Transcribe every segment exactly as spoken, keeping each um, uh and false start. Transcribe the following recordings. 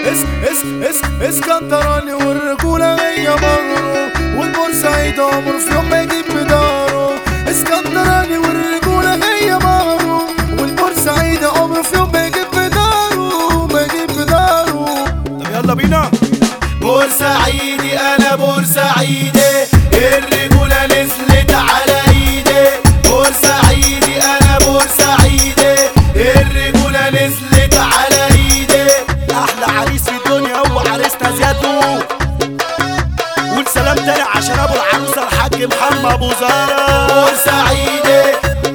اس اس اس اسكندراني والرجولة هي مغرور، والبورسعيد عمر في يوم ما يجيب بداره. اسكندراني والرجولة هي مغرور، والبورسعيد عمر في يوم ما يجيب بداره، ما يجيب بداره. طب يلا بينا. بورسعيدي انا بورسعيدي، الرجولة نزلت على ايدي. بورسعيدي انا بورسعيدي، الرجولة نزلت على ايدي. احلى عريس في الدنيا هو عريسنا زيادو، والسلام تاني عشان ابو العروسه الحاج محمد ابو زهره. بورسعيدي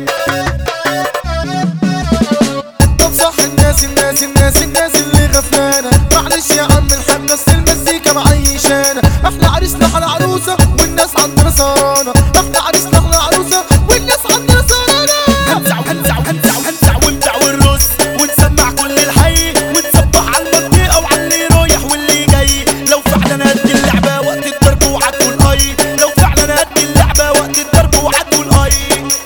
طب صح الناس الناس الناس الناس اللي غفلانه، معلش يا عم الحاج اصل المزيكا معيشانا. احنا عريسنا على عروسه والناس عندنا سهرانه، احنا عريسنا على عروسه والناس عندنا سهرانه. هنزع وهنزع وهنزع وهنزع وامتع والرص، ونسمع كل الحي، ونصبح على المنطقه وعلى اللي رايح واللي جاي. لو فعلا قد اللعبه وقت الضرب وعدوا الاي، لو فعلا قد اللعبه وقت الضرب وعدوا الاي.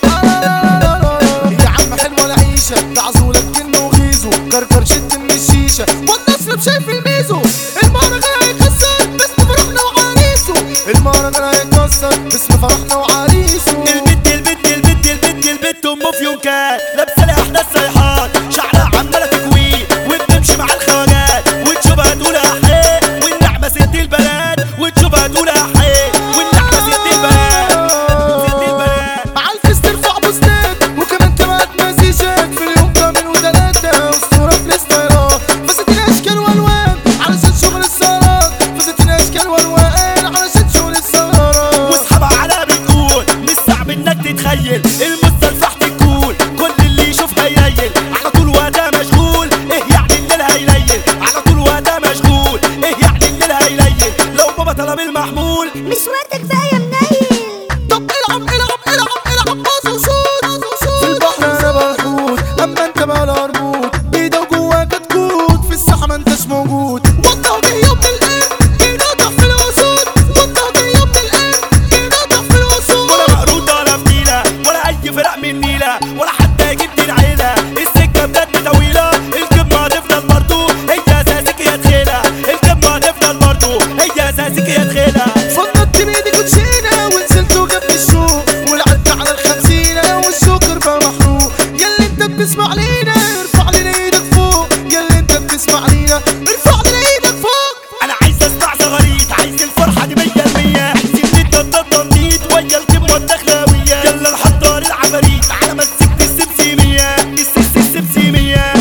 يا عم حلوه العيشه، ده عزولك جن وغيزو، كركر شد من الشيشه والنصر شايف الميزو. المهرجان هيكسر باسم فرحنا وعريسه، المهرجان هيكسر باسم فرحنا وعريسه. البت البت البت البت البت ام فيونكات، لابسه لي احدى الصيحات، شعرها عماله تكوي وبتمشي مع الخواجات، وتشوفها تقول احيه والنعمه ست البنات، وتشوفها تقول احيه والنعمه ست البنات، ست البنات. عالفيس ترفع بوستات وكمان كمان مسيجات، في اليوم كامل وتلاته اسطوره في الاستيراد. فساتين اشكال والوان علشان شغل السهرات، فساتين اشكال والوان علشان شغل السهرات. واصحابها على بتقول مش صعب انك تتخيل، المستلفح تكون كل اللي يشوفها يليل، على طول وقتها مشغول. ايه يعني الليل هيليل؟ على طول وقتها مشغول. ايه يعني الليل هيليل؟ لو بابا طلب المحمول مش وقتك بقى يا منيل. طب العب العب العب العب باص وشوط. في البحر انا بالحوت اما انت بقى الهربوط، ايده جواك تكوت في الساحه ما انتش موجود. وانت جاي من القلب ينقطع في الاسود، وانت جاي من القلب ينقطع في الاسود. ولا مقروطه ولا فتيله ولا اي فرق من نيله، ولا حتى يجيب دي العيله. السكه بجد طويله، الكلمه هتفضل برضو هي اساسك يا تخيله، الكلمه هتفضل برضو هي اساسك يا تخيله. فضلت بايدي كوتشينه ونزلت وجبت الشوق، ولعبت على الخمسينه والشوكر بقى محروق. ياللي انت بتسمع لينا ارفع لنا ايدك فوق، ياللي انت بتسمع لينا ارفع لنا ايدك فوق. انا عايز اسمع زغاريت، عايز الفرحه دي مية المية، عايز التنطيط ويا الكلمه الدخلاويه. يلا نحضر العفاريت على مزيكة السمسيميه، السس السمسيميه.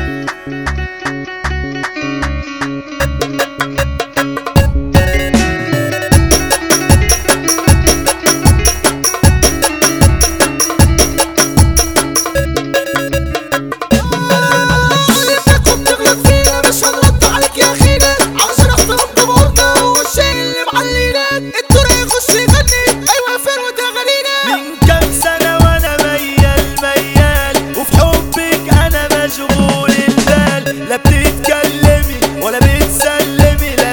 علمتك وبتغلط فينا مش هنرد عليك يا اخينا، عشان احترام جمهورنا والشيء اللي معلينا. الدور هيخش يغني ايوه فروة اغانينا. من كام سنة وانا ميال ميال، وفي حبك انا مشغول البال. لا بتتكلمي ولا بتسلمي، لا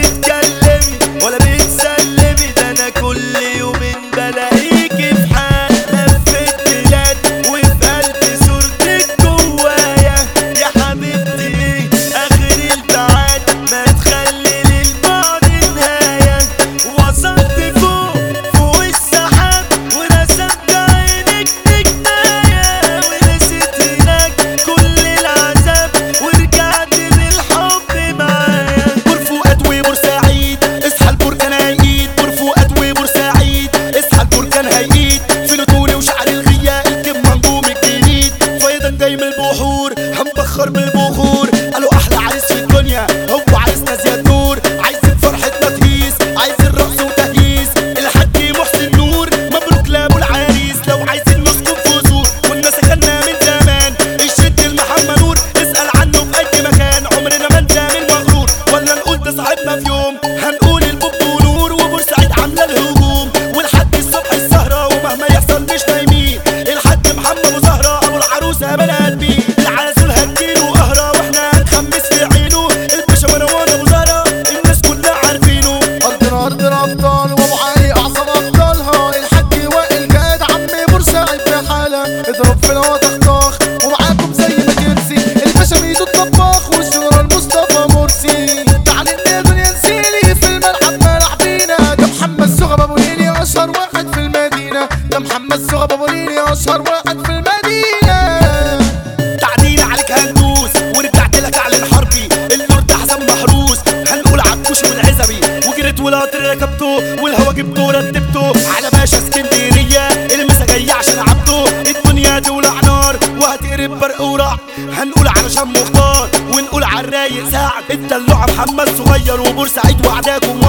بتتكلمي ولا بتسلمي، ده انا كل يومين بلاقيكي في حال. لفت بلاد وفي قلبي صورتك جوايا، يا حبيبتي ايه اخر البعاد، ما تخلي للبعد نهاية. وصلت فوق فوق السحاب ورسمت عينك بكناية، ونسيت هناك كل العذاب ورجعت للحب معايا. برفوقات وبورسعيد اصحى البركان هيقيد، برفوقات وبورسعيد اصحى البركان هيقيد. في نطوري وشعر الغياء الكم منجوم الجديد، فيضان جاي من البحور هنبخر من البخور. قالوا احلى عريس في الدنيا هو عريسنا زياد نور. عايزين فرحتنا تهيس، عايزين رقص وتهييس. الحاج محسن نور مبروك لابو العريس. لو عايزين نسكن في قصور كنا سكننا من زمان، الشد المحمد نور اسأل عنه في اي مكان. عمرنا ما نزامل مغرور ولا نقول ده صاحبنا في يوم، هنقول البوب ونور وبورسعيد عامله الهجوم. ولحد الصبح السهره ومهما يحصل مش نايمين، الحاج محمد ابو زهره ابو العروسه بني ادمين. العسل هديله قهره واحنا هنخمس في عينه، الباشا مروان ابو زهره الناس كلها عارفينه. ارضنا ارض الابطال وابو علي اعظم ابطالها، الحاج وائل جاد عم بورسعيد بحالها. اضرب في الهوا طخطاخ ومعاكم زي ما ترسي، الباشا ميدو الطباخ والجنرال مصطفى مرسي. ده محمد سوغة بابوليني اشهر واحد في المدينة. تعديل عليك هندوس ورجعت لك اعلن حربي، اللورد حسن محروس هنقول عكوش والعزبي، وجريت والقطر ركبته والهوا جبته رتبته على باشا اسكندريه، المسا جايه عشان عبده، الدنيا تولع نار وهتقرب برق ورع، هنقول علشان مختار ونقول على الرايق سعد، الدلوعه محمد صغير وبورسعيد وعداكم